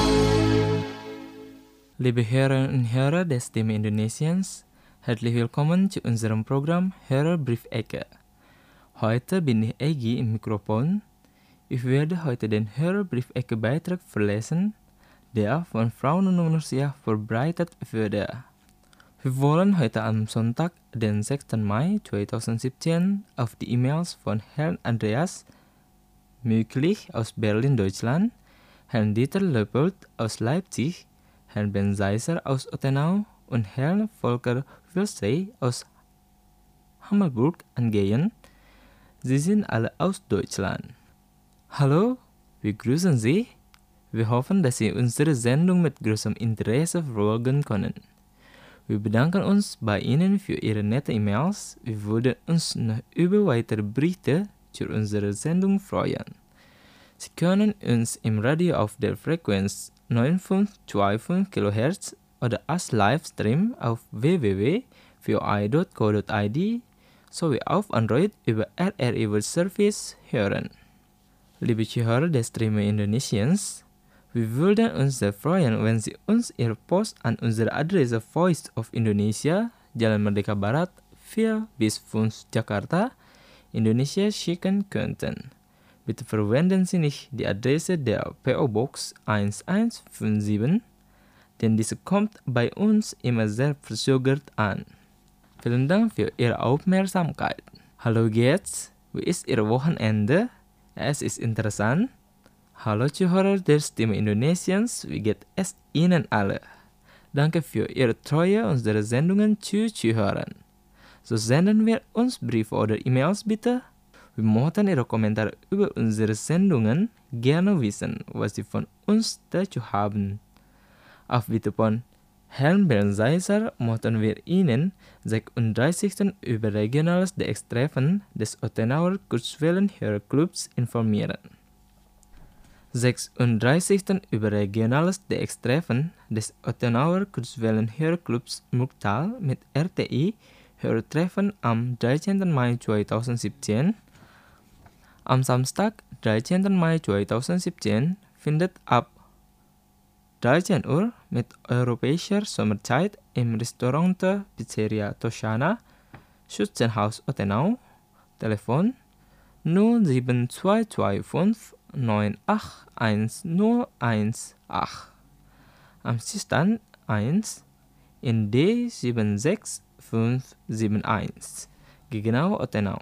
Liebe Hörerinnen und Hörer der Stimme Indonesiens, herzlich willkommen zu unserem Programm Hörerbriefecke. Heute bin ich Egi im Mikrofon. Ich werde heute den Hörerbriefecke-Beitrag verlesen, der von Frauen und Manusia verbreitet wurde. Wir wollen heute am Sonntag, den 6. Mai 2017, auf die E-Mails von Herrn Andreas Möglich aus Berlin, Deutschland, Herrn Dieter Leopold aus Leipzig, Herrn Ben Seiser aus Ottenau und Herrn Volker Wilsey aus Hammelburg eingehen. Sie sind alle aus Deutschland. Hallo, wir grüßen Sie. Wir hoffen, dass Sie unsere Sendung mit großem Interesse verfolgen können. Wir bedanken uns bei Ihnen für Ihre nette E-Mails. Wir würden uns noch über weitere Berichte zu unserer Sendung freuen. Sie können uns im Radio auf der Frequenz 9525 kHz oder als Livestream auf www.voi.co.id sowie auf Android über RRI World Service hören. Liebe Zuhörer des Stimme Indonesiens, wir würden uns sehr freuen, wenn Sie uns Ihre Post an unsere Adresse Voice of Indonesia, Jalan Merdeka Barat, 4-5 Jakarta, Indonesia schicken könnten. Bitte verwenden Sie nicht die Adresse der PO Box 1157, denn diese kommt bei uns immer sehr verzögert an. Vielen Dank für Ihre Aufmerksamkeit. Hallo geht's? Wie ist Ihr Wochenende? Es ist interessant. Hallo Zuhörer der Stimme Indonesiens, wie geht es Ihnen alle? Danke für Ihre Treue, unsere Sendungen zu hören. So senden wir uns Briefe oder E-Mails bitte. Wir möchten Ihre Kommentare über unsere Sendungen gerne wissen, was Sie von uns dazu haben. Auf Bitte von Herrn Bernseisser möchten wir Ihnen 36. überregionales DX-Treffen des Ottenauer Kurzwellenhörerclubs informieren. 36. überregionales DX-Treffen des Ottenauer Kurzwellenhörerclubs Murgtal mit RTI Hörertreffen am 13. Mai 2017. Am Samstag, 13. Mai 2017, findet ab 13 Uhr mit europäischer Sommerzeit im Restaurant Pizzeria Toshana, Schützenhaus Ottenau, Telefon 07225 9811018. Am Stand 1 in D76571, Gegenau Ottenau.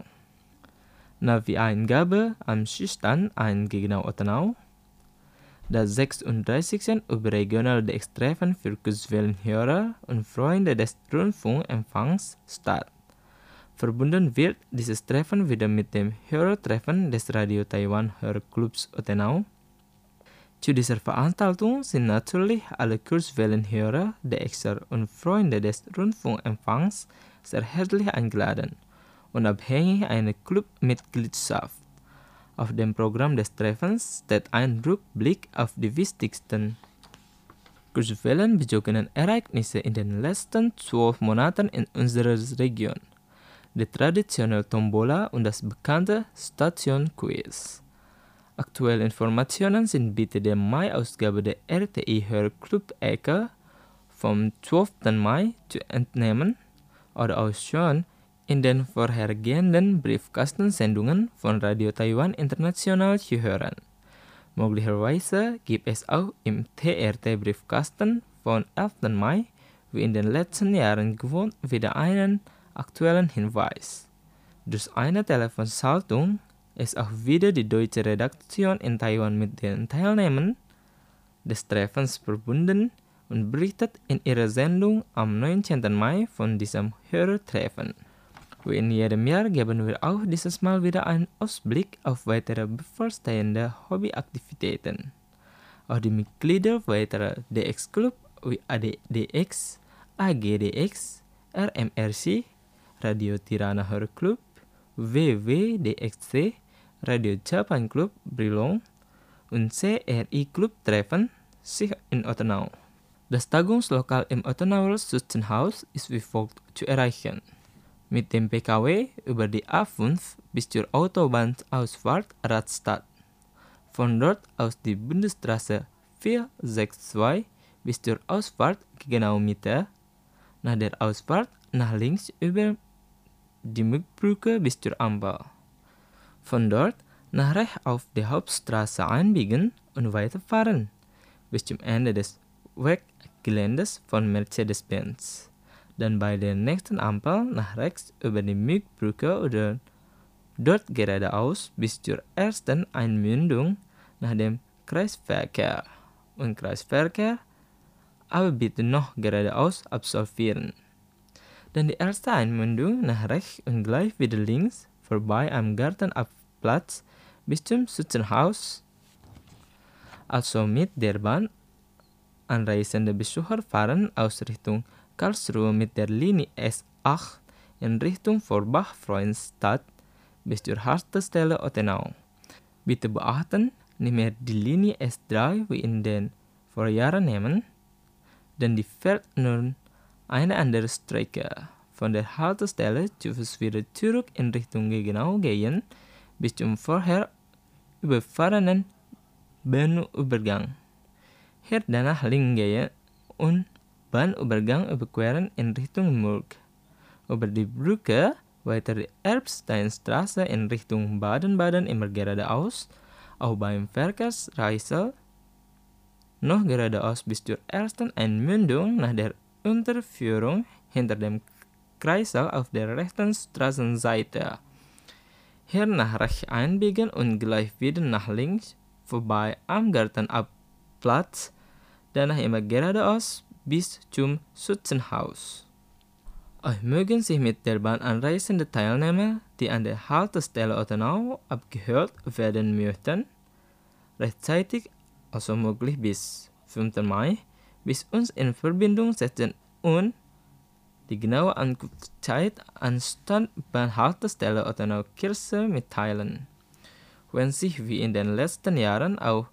Navi-Eingabe am Stand 1 Gegenau Ottenau. Das 36. überregionale DX-Treffen für Kurzwellenhörer und Freunde des Rundfunkempfangs statt. Verbunden wird dieses Treffen wieder mit dem Hörertreffen des Radio Taiwan Hörerclubs Ottenau. Zu dieser Veranstaltung sind natürlich alle Kurzwellenhörer, DXer und Freunde des Rundfunkempfangs sehr herzlich eingeladen, unabhängig einer Clubmitgliedschaft. Auf dem Programm des Treffens steht ein Rückblick auf die wichtigsten kurzwellenbezogenen Ereignisse in den letzten 12 Monaten in unserer Region, die traditionelle Tombola und das bekannte Station Quiz. Aktuelle Informationen sind bitte der Mai-Ausgabe der RTI Hörclub-Ecke vom 12. Mai zu entnehmen oder auch schon in den vorhergehenden Briefkastensendungen von Radio Taiwan International zu hören. Möglicherweise gibt es auch im TRT-Briefkasten von 11. Mai, wie in den letzten Jahren gewohnt, wieder einen aktuellen Hinweis. Durch eine Telefonschaltung ist auch wieder die deutsche Redaktion in Taiwan mit den Teilnehmern des Treffens verbunden und berichtet in ihrer Sendung am 19. Mai von diesem Hörertreffen. Wie in jedem Jahr geben wir auch dieses Mal wieder einen Ausblick auf weitere bevorstehende Hobbyaktivitäten. Auch die Mitglieder weiterer DX-Club wie ADDX, AGDX, RMRC, Radio Tirana Hörerclub, WWDXC, Radio Japan Club Brilong und CRI Club treffen sich in Ottenau. Das Tagungslokal im Ottenauer Schützenhaus ist wie folgt zu erreichen. Mit dem PKW über die A5 bis zur Autobahnausfahrt Radstadt. Von dort aus die Bundesstraße 462 bis zur Ausfahrt Gegenau Mitte. Nach der Ausfahrt nach links über die Mühlbrücke bis zur Ampel. Von dort nach rechts auf die Hauptstraße einbiegen und weiterfahren bis zum Ende des Weggeländes von Mercedes-Benz. Dann bei der nächsten Ampel nach rechts über die Mühlbrücke oder dort geradeaus bis zur ersten Einmündung nach dem Kreisverkehr. Und Kreisverkehr aber bitte noch geradeaus absolvieren. Dann die erste Einmündung nach rechts und gleich wieder links vorbei am Gartenabplatz bis zum Schützenhaus. Also mit der Bahn anreisende Besucher fahren aus Richtung Karlsruhe mit der Linie S8 in Richtung Forbach-Freudenstadt bis zur Haltestelle Ottenau. Bitte beachten, nicht mehr die Linie S3 wie in den Vorjahren nehmen, denn die fährt nun eine andere Strecke. Von der Haltestelle zu Fuß wieder zurück in Richtung Gegenau gehen, bis zum vorher überfahrenen Bahnübergang. Hier danach links gehen und Bahnübergang überqueren in Richtung Murg. Über die Brücke weiter die Elbsteinstraße in Richtung Baden-Baden immer geradeaus, auch beim Verkehrsreisel noch geradeaus bis zur ersten Einmündung nach der Unterführung hinter dem Kreisel auf der rechten Straßenseite. Hier nach rechts einbiegen und gleich wieder nach links vorbei am Gartenabplatz, danach immer geradeaus bis zum Schützenhaus. Auch mögen sich mit der Bahn anreisende Teilnehmer, die an der Haltestelle Ottenau abgeholt werden möchten, rechtzeitig, also möglich bis 5. Mai, bis uns in Verbindung setzen und die genaue Ankunftszeit an Standbahnhaltestelle Ottenau-Kirche mitteilen. Wenn sich wie in den letzten Jahren auch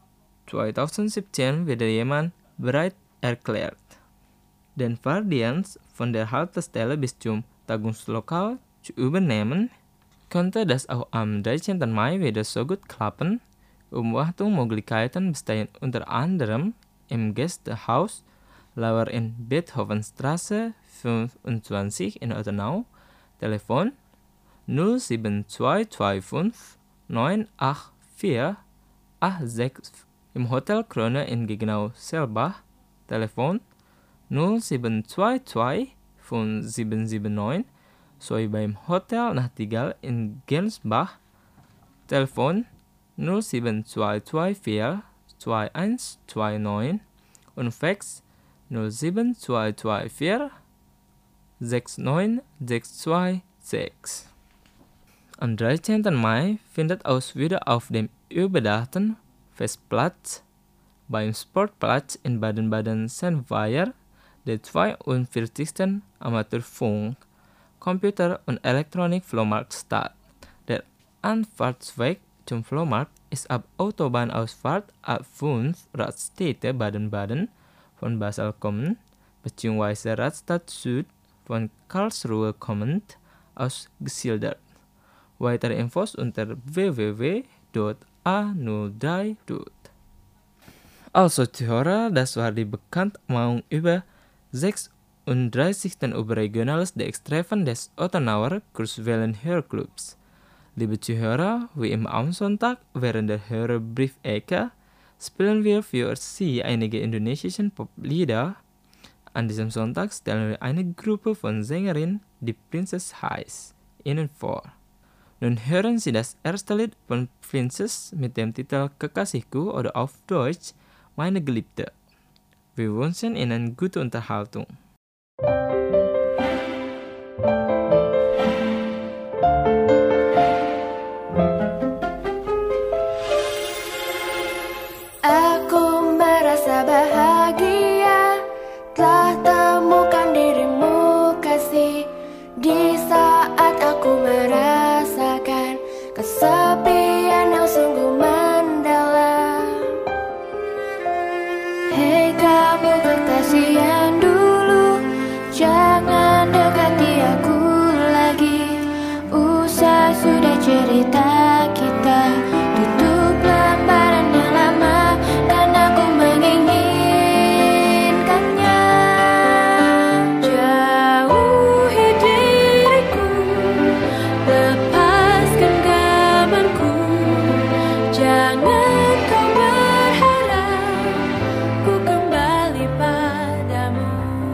2017 wieder jemand bereit erklärt, den Fahrdienst von der Haltestelle bis zum Tagungslokal zu übernehmen, könnte das auch am 13. Mai wieder so gut klappen. Umwartungsmöglichkeiten bestehen unter anderem im Gästehaus Lauer in Beethovenstraße 25 in Ottenau, Telefon 07225 984 86, im Hotel Krone in Gegenau-Selbach, Telefon 0722 5779, sowie beim Hotel Nachtigall in Gensbach, Telefon 07224 2129 und Fax 07224 69626. Am 13. Mai findet auch wieder auf dem überdachten Festplatz beim Sportplatz in Baden-Baden-Sennweier der 42. Amateurfunk, Computer- und Elektronik-Flohmarkt statt. Der Anfahrtsweg zum Flohmarkt ist ab Autobahnausfahrt A5 Radstätte Baden-Baden von Basel kommend bzw. Radstadt Süd von Karlsruhe kommend ausgeschildert. Weitere Infos unter www.a03. Also Zuhörer, das war die Bekanntmachung über 36. Überregionales DX-Treffen des Ottenauer Kurzwellen-Hörclubs. Liebe Zuhörer, wie immer am Sonntag während der Hörerbriefecke spielen wir für Sie einige indonesische Poplieder. An diesem Sonntag stellen wir eine Gruppe von Sängerinnen, die Princess heißt, Ihnen vor. Nun hören Sie das erste Lied von Princess mit dem Titel Kekasihku oder auf Deutsch Meine Geliebte. Wir wünschen Ihnen gute Unterhaltung. Aku merasa bahagia telah temukan dirimu kasih. Di saat aku merasakan kesepian yang sungguh mendalam. Hei kamu kekasih yang dulu, jangan dekati aku lagi. Usai sudah cerita kita, tutup lembaran yang lama dan aku menginginkannya. Jauhi diriku, lepaskan genggamanku. Jangan kau berharap ku kembali padamu.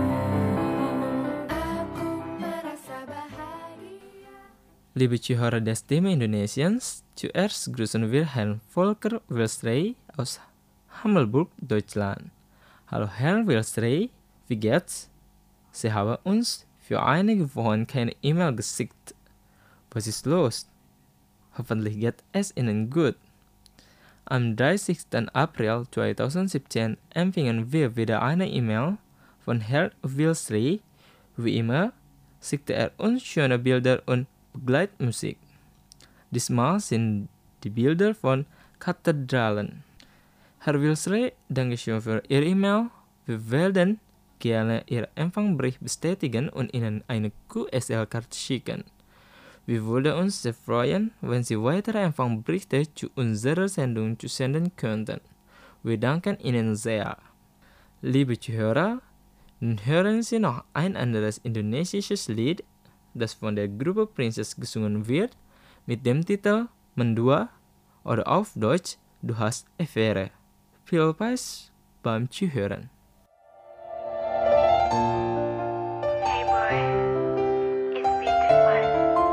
Aku merasa bahagia. Liebe Zuhörer der Stimme Indonesiens, zuerst grüßen wir Herrn Volker Wilstrey aus Hammelburg, Deutschland. Hallo Herr Wilstrey, wie geht's? Sie haben uns für einige Wochen keine E-Mail geschickt. Was ist los? Hoffentlich geht es Ihnen gut. Am 30. April 2017 empfingen wir wieder eine E-Mail von Herrn Wilsri. Wie immer schickte uns schöne Bilder und Begleitmusik. Diesmal sind die Bilder von Kathedralen. Herr Wilsri, Dankeschön für Ihre E-Mail. Wir werden gerne Ihr Empfangbericht bestätigen und Ihnen eine QSL-Karte schicken. Wir würden uns sehr freuen, wenn Sie weitere Empfangberichte zu unserer Sendung senden könnten. Wir danken Ihnen sehr. Liebe Zuhörer, nun hören Sie noch ein anderes indonesisches Lied, das von der Gruppe Princess gesungen wird, mit dem Titel Mendua oder auf Deutsch Du hast Affäre. Viel Spaß beim Zuhören. Hey boy, it's been too much.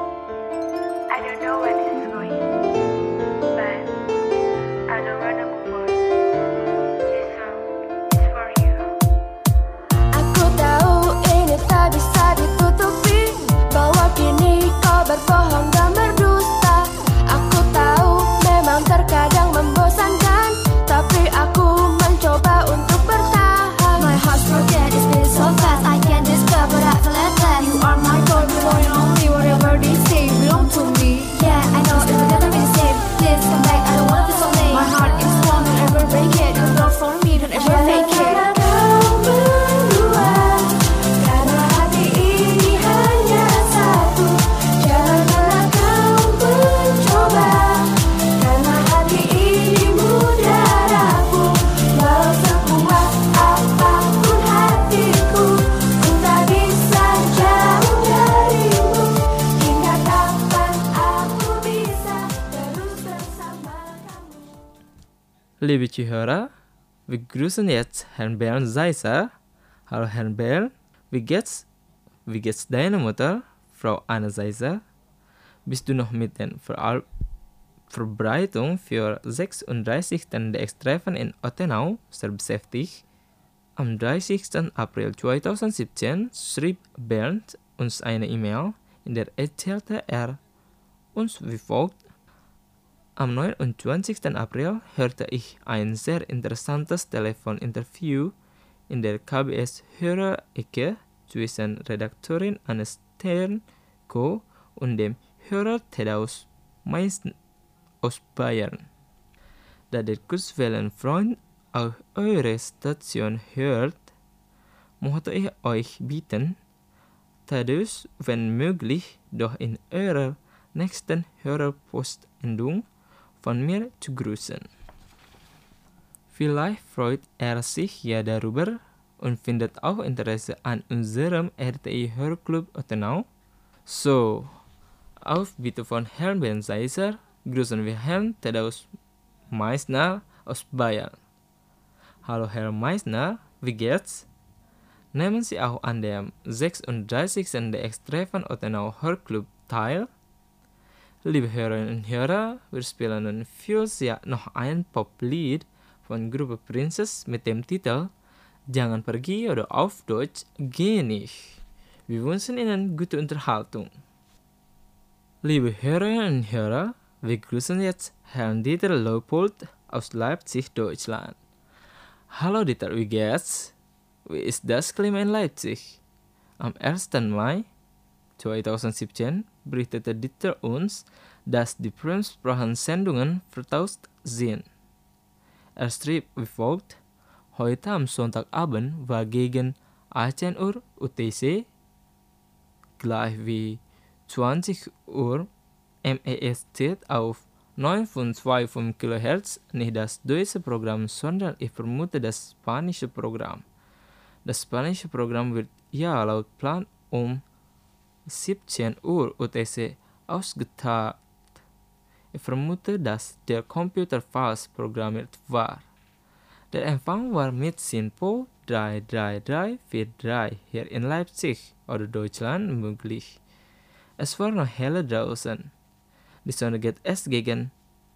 I don't know what is going, but I don't wanna move on. This song is for you. Aku tahu ini tak bisa ditutupi, bahwa kini kau berbohong dan berdusta. Aku tahu memang terkadang membosankan, tapi aku mencoba untuk bertahan. My heart's broken, it's been so fast, I can't discover that flatness. You are my goal, the one and only, whatever they say belong to me. Yeah, I know it will never be the same. Please come back, I don't want this all day. My heart is strong, don't ever break it. Don't go for me, don't ever fake it. Janganlah kau berdua, karena hati ini hanya satu. Janganlah kau mencoba, karena hati ini mudah rapuh. Walau sekuat apapun hatiku, ku tak bisa jauh darimu. Hingga kapan aku bisa terus bersama kamu? Liebe Zuhörer, wir grüßen jetzt Herrn Bernd Seiser. Hallo Herrn Bernd, wie geht's? Wie geht's deiner Mutter, Frau Anna Seiser? Bist du noch mit der Verbreitung für 36. DX-Treffen in Ottenau sehr beschäftigt? Am 30. April 2017 schrieb Bernd uns eine E-Mail, in der erzählte uns wie folgt: Am 29. April hörte ich ein sehr interessantes Telefoninterview in der KBS-Hörerecke zwischen Redakteurin Anne Sternko und dem Hörer Thaddeus Meissen aus Bayern. Da der Kurzwellenfreund auch eure Station hört, möchte ich euch bitten, Thaddeus, wenn möglich, doch in eurer nächsten Hörerpostendung von mir zu grüßen. Vielleicht freut sich ja darüber und findet auch Interesse an unserem RTI-Hörclub Ottenau. So, auf Bitte von Herrn Ben Seiser grüßen wir Herrn Thaddeus Meissner aus Bayern. Hallo Herr Meissner, wie geht's? Nehmen Sie auch an dem 36. DX-Treffen Ottenau Hörclub teil? Liebe Hörerinnen und Hörer, wir spielen nun für Sie noch ein Poplied von Gruppe Princess mit dem Titel Jangan Pergi oder auf Deutsch Geh nicht. Wir wünschen Ihnen gute Unterhaltung. Liebe Hörerinnen und Hörer, wir grüßen jetzt Herrn Dieter Leupold aus Leipzig, Deutschland. Hallo Dieter, wie geht's? Wie ist das Klima in Leipzig? Am 1. Mai 2017 berichtete Dieter uns, dass die Fremdsprachensendungen vertauscht sind. Schrieb wie folgt: Heute am Sonntagabend war gegen 18 Uhr UTC, gleich wie 20 Uhr MEST auf 9,25 kHz nicht das deutsche Programm, sondern ich vermute das spanische Programm. Das spanische Programm wird ja laut Plan um 17 Uhr UTC ausgestrahlt. Ich vermute, dass der Computer falsch programmiert war. Der Empfang war mit SINPO 33343 hier in Leipzig oder Deutschland möglich. Es war noch heller draußen. Die Sonne geht erst gegen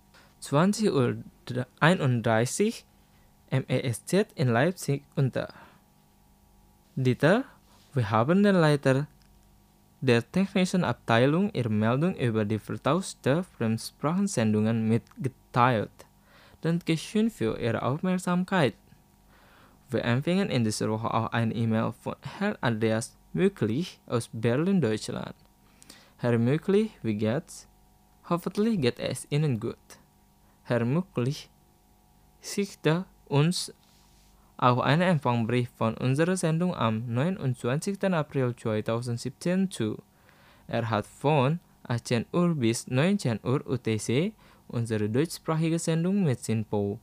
20:31 Uhr MEST in Leipzig unter. Dieter, wir haben den Leiter der technischen Abteilung ihre Meldung über die vertauschte Fremdsprachensendungen mitgeteilt. Dankeschön für Ihre Aufmerksamkeit. Wir empfangen in dieser Woche auch eine E-Mail von Herrn Andreas Möglich aus Berlin, Deutschland. Herr Möglich, wie geht's? Hoffentlich geht es Ihnen gut. Herr Möglich schickte uns auch einen Empfangsbrief von unserer Sendung am 29. April 2017 zu. Er hat von 18 Uhr bis 19 Uhr UTC unsere deutschsprachige Sendung mit Sinpo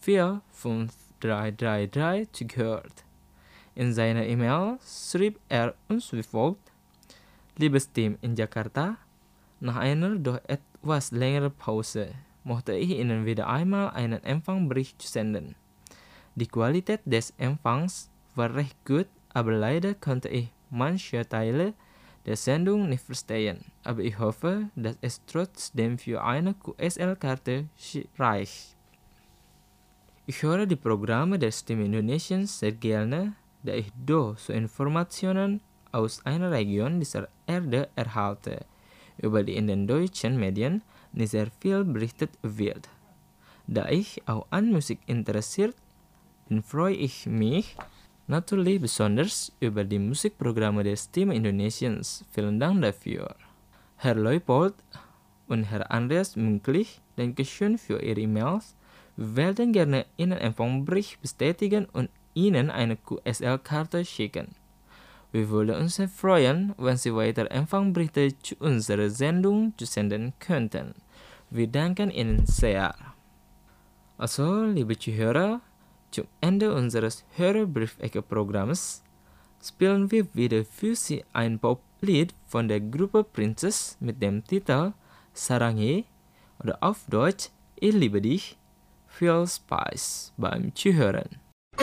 45333 zugehört. In seiner E-Mail schrieb er uns wie folgt: Liebes Team in Jakarta, nach einer doch etwas längeren Pause möchte ich Ihnen wieder einmal einen Empfangsbrief senden. Die Qualität des Empfangs war recht gut, aber leider konnte ich manche Teile der Sendung nicht verstehen. Aber ich hoffe, dass es trotzdem für eine QSL-Karte reicht. Ich höre die Programme der Stimme Indonesiens sehr gerne, da ich doch so Informationen aus einer Region dieser Erde erhalte, über die in den deutschen Medien nicht sehr viel berichtet wird. Da ich auch an Musik interessiert bin, freue ich mich natürlich besonders über die Musikprogramme der Stimme Indonesiens. Vielen Dank dafür. Herr Leupold und Herr Andreas Möglich, Dankeschön für Ihre E-Mails. Wir werden gerne Ihnen Empfangsbrief bestätigen und Ihnen eine QSL-Karte schicken. Wir würden uns sehr freuen, wenn Sie weitere Empfangsbriefe zu unserer Sendung senden könnten. Wir danken Ihnen sehr. Also, liebe Zuhörer, zum Ende unseres Hörerbriefecke-Programms spielen wir wieder für Sie ein Poplied von der Gruppe Princess mit dem Titel Sarange oder auf Deutsch Ich liebe dich. Viel Spaß beim Zuhören.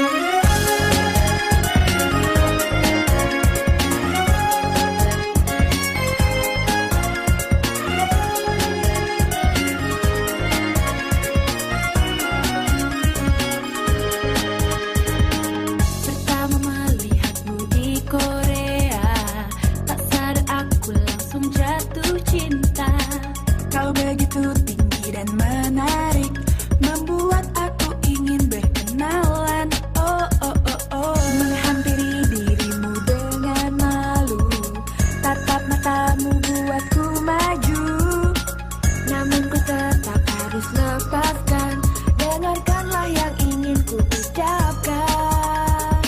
Kau begitu tinggi dan menarik, membuat aku ingin berkenalan. Oh, oh, oh, oh, menghampiri dirimu dengan malu. Tatap matamu buatku maju. Namun ku tetap harus lepaskan. Dengarkanlah yang ingin ku ucapkan.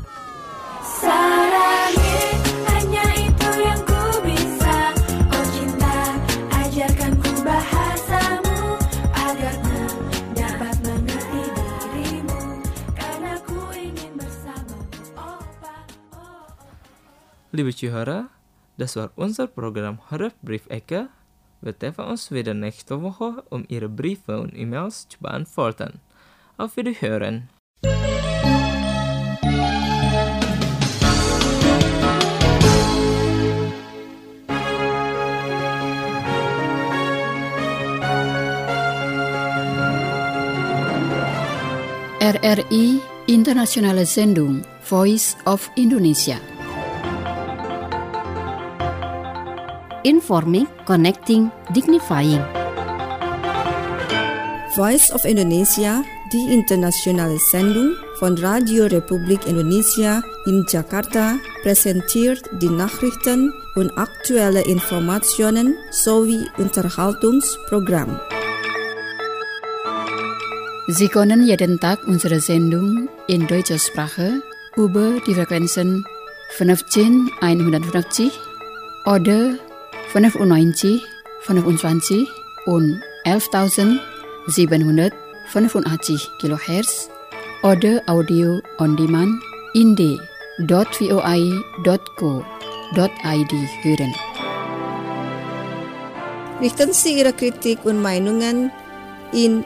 Sarangi, hanya itu yang ku bisa. Oh cinta, ajarkan ku bahasamu agar ku dapat mengerti dirimu. Karena ku ingin bersamamu, Opa. Liebe Zuhörer, das war unser Programm Hörerbriefecke. Wir treffen uns wieder nächste Woche, um Ihre Briefe und E-Mails zu beantworten. Auf Wiederhören. RRI Internationale Sendung Voice of Indonesia. Informing, connecting, dignifying. Voice of Indonesia, die internationale Sendung von Radio Republik Indonesia in Jakarta, präsentiert die Nachrichten und aktuelle Informationen sowie Unterhaltungsprogramm. Sie können jeden Tag unsere Sendung in deutscher Sprache über die Frequenzen 15150 oder 95, 25 und 11.785 kHz oder Audio on Demand in d.voi.co.id hören. Richten Sie Ihre Kritik und Meinungen in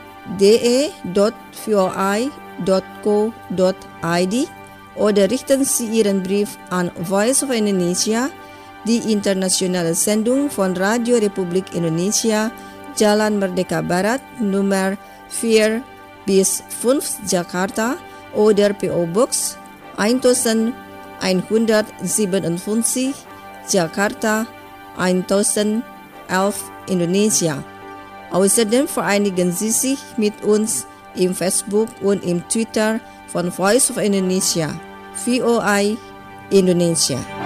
de.voi.co.id oder richten Sie Ihren Brief an Voice of Indonesia, die internationale Sendung von Radio Republik Indonesia, Jalan Merdeka Barat, Nummer 4-5 Jakarta oder PO Box 1157 Jakarta 1011 Indonesia. Außerdem vereinigen Sie sich mit uns im Facebook und im Twitter von Voice of Indonesia, VOI Indonesia.